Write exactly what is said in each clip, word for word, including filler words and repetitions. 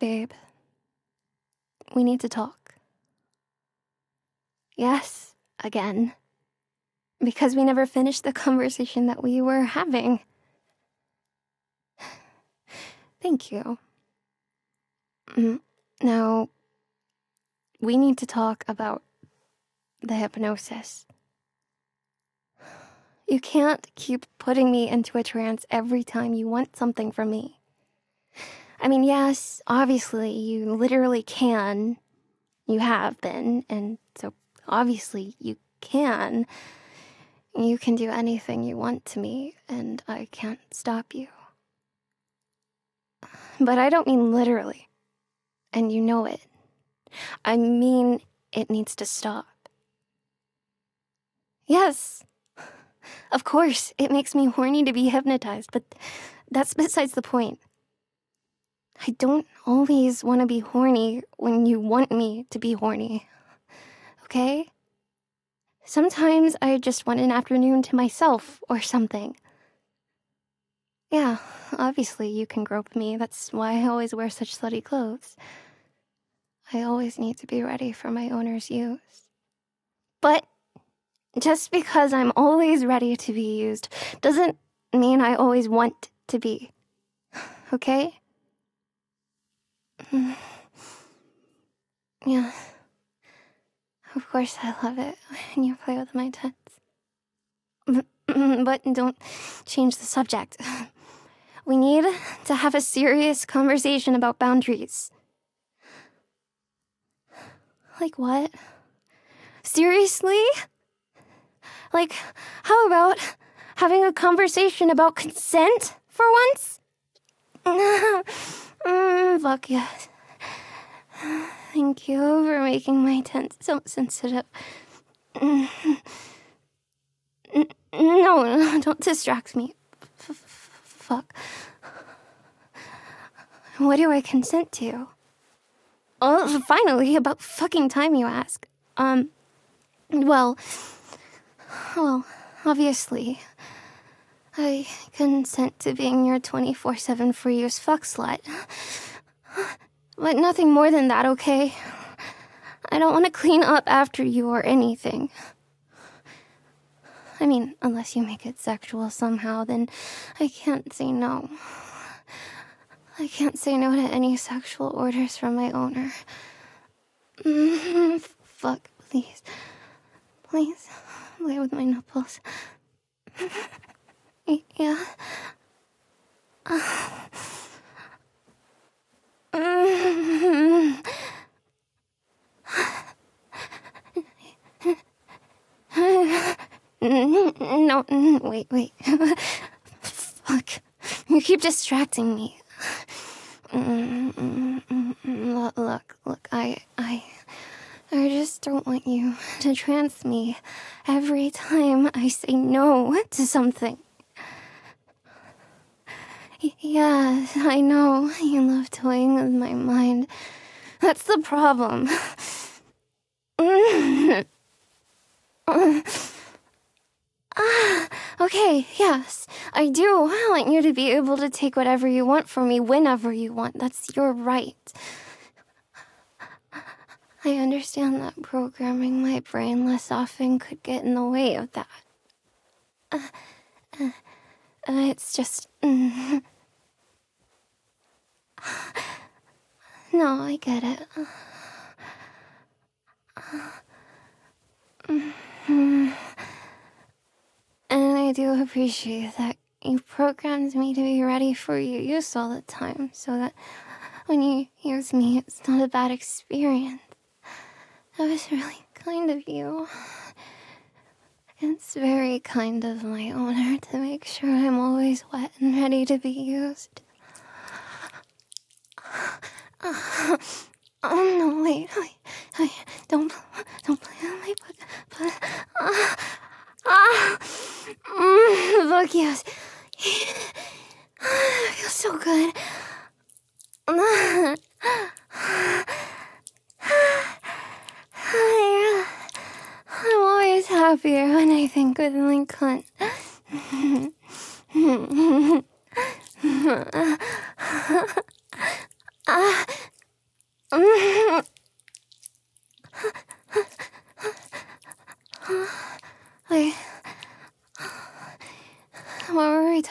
Babe, we need to talk. Yes, again. Because we never finished the conversation that we were having. Thank you. Mm, Now, we need to talk about the hypnosis. You can't keep putting me into a trance every time you want something from me. I mean, yes, obviously, you literally can. You have been, and so obviously you can. You can do anything you want to me, and I can't stop you. But I don't mean literally, and you know it. I mean, it needs to stop. Yes, of course, it makes me horny to be hypnotized, but that's besides the point. I don't always want to be horny when you want me to be horny, okay? Sometimes I just want an afternoon to myself or something. Yeah, obviously you can grope me. That's why I always wear such slutty clothes. I always need to be ready for my owner's use. But just because I'm always ready to be used doesn't mean I always want to be. Okay? Yeah. Of course I love it when you play with my tits. But don't change the subject. We need to have a serious conversation about boundaries. Like what? Seriously? Like, how about having a conversation about consent for once? mm, fuck yes. Thank you for making my tent so sensitive. No, no, don't distract me. Fuck. What do I consent to? Oh, finally, about fucking time you ask. Um, well, well, obviously, I consent to being your twenty-four seven free use fuck slut. But nothing more than that, okay? I don't want to clean up after you or anything. I mean, unless you make it sexual somehow, then I can't say no. I can't say no to any sexual orders from my owner. Mm, fuck, please. Please, play with my nipples. Yeah. No, wait, wait. Fuck. You keep distracting me. Look, look, look, I, I, I just don't want you to trance me every time I say no to something. Yeah, I know you love toying with my mind. That's the problem. Okay, yes, I do want you to be able to take whatever you want from me whenever you want. That's your right. I understand that programming my brain less often could get in the way of that. Uh, uh, uh, it's just... Mm. No, I get it. And I do appreciate that you programmed me to be ready for your use all the time, so that when you use me, it's not a bad experience. That was really kind of you. It's very kind of my owner to make sure I'm always wet and ready to be used. Uh, oh no, wait, wait, wait, don't, don't play on my butt, but, uh, ah, mm, fuck yes. It feels so good. I'm always happier when I think with my cunt. Ah,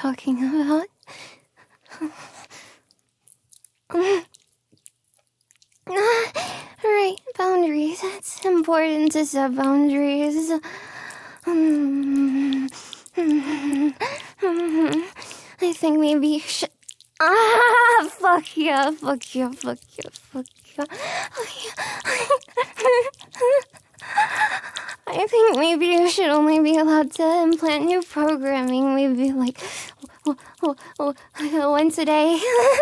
talking about. Right, boundaries. It's important to set boundaries. I think maybe you should... Ah, fuck yeah, fuck yeah, fuck yeah, fuck yeah. I think maybe you should only be allowed to implant new programming, maybe like oh, oh, oh, once a day.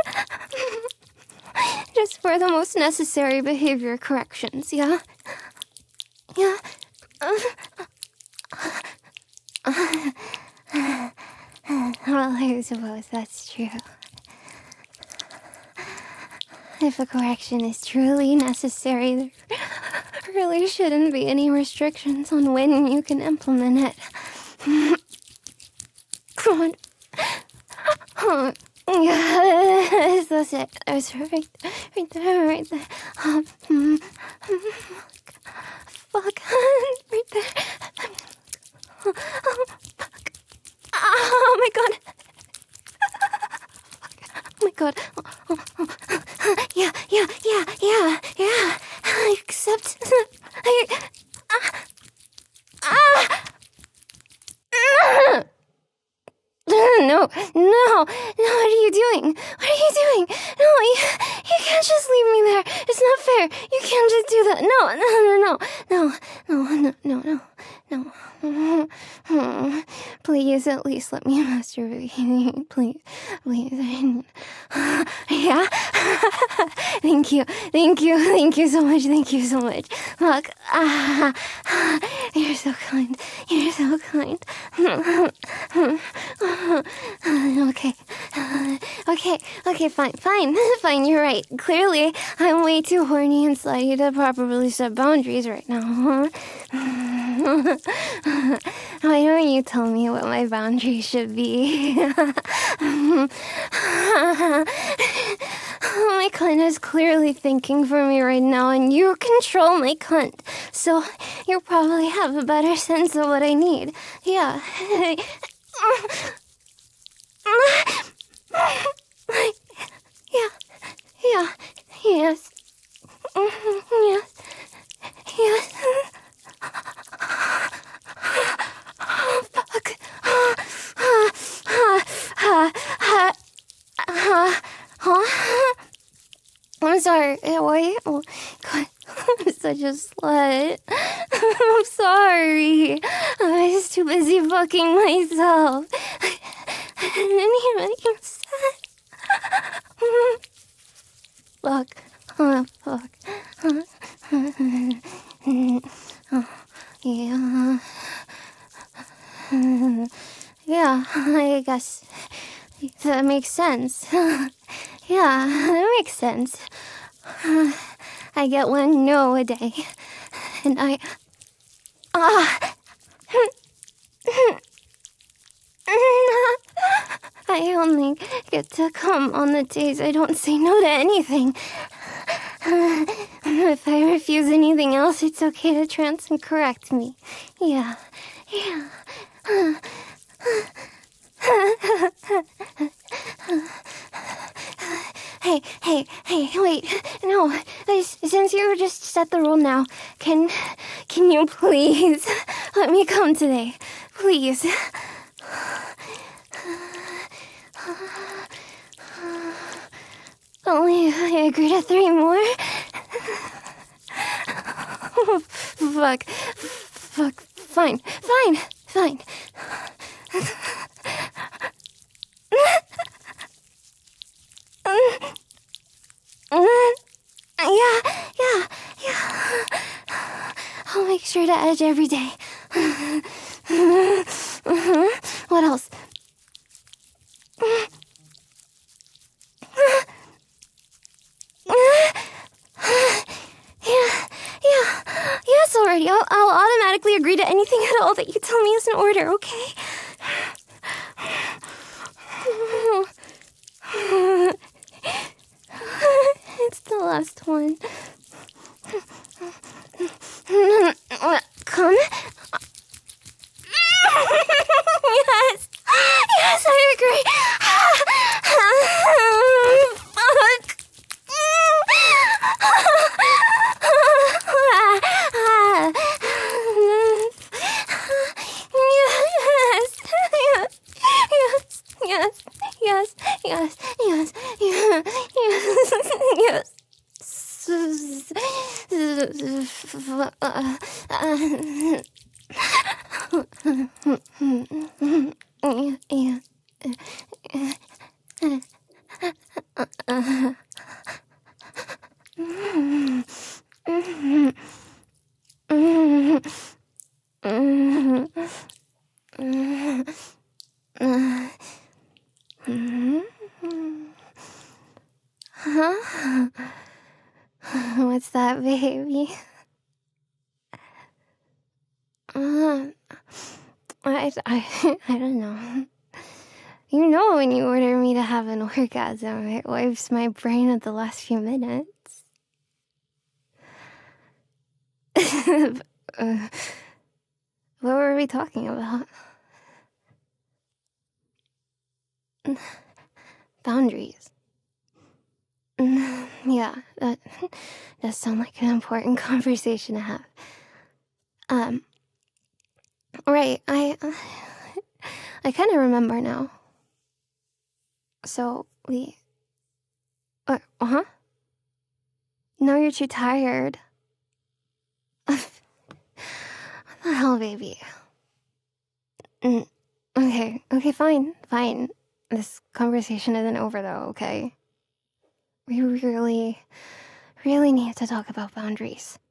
Just for the most necessary behavior corrections, yeah? Yeah? Well, I suppose that's true. If a correction is truly necessary, there really shouldn't be any restrictions on when you can implement it. Come on. Oh, yeah, that's it. That's right, right there, right there. Um, fuck, right there. Oh, fuck. Oh my god. Oh my god. Oh, oh, oh. Yeah, yeah, yeah, yeah, yeah. I accept. I. Ah. Ah. No, no, no, what are you doing? What are you doing? No, you, you can't just leave me there. It's not fair. You can't just do that. No, no, no, no, no, no, no, no, no. Please, at least let me masturbate. Please, please. Yeah? Thank you, thank you, thank you so much, thank you so much. Look, ah, you're so kind, you're so kind. Okay, okay, okay, fine, fine, fine, you're right. Clearly, I'm way too horny and slutty to properly set boundaries right now. Why don't you tell me what my boundaries should be? My cunt is clearly thinking for me right now, and you control my cunt, so you probably have a better sense of what I need. Yeah. Yeah. Yeah. Yes. Yes. Yes. Oh, fuck. Huh? I'm sorry. Wait. Oh, God. I'm such a slut. I'm sorry. I was too busy fucking myself. I didn't hear what you said. Fuck. Oh, fuck. Oh, yeah. Yeah, I guess that makes sense. Yeah, that makes sense. I get one no a day, and I... Ah! I only get to come on the days I don't say no to anything. If I refuse anything else, it's okay to trance and correct me. Yeah, yeah. Hey, hey, hey, wait. No, since you just set the rule now, can, can you please let me come today? Please. Only if I agree to three more? Fuck. Fuck. Fine. Fine. Fine. Yeah, yeah, yeah. I'll make sure to edge every day. What else? Yes, already. I'll, I'll automatically agree to anything at all that you tell me is in order, okay? It's the last one. Come? Yes! Yes, I agree! Huh? What's that, baby? Uh, I, I, I don't know. You know, when you order me to have an orgasm, it wipes my brain at the last few minutes. uh, what were we talking about? Boundaries. Yeah, that does sound like an important conversation to have. Um, right, I, I kind of remember now. So, we, uh, huh? No, you're too tired. What the hell, baby? Mm, okay, okay, fine, fine. This conversation isn't over though, okay? We really, really need to talk about boundaries.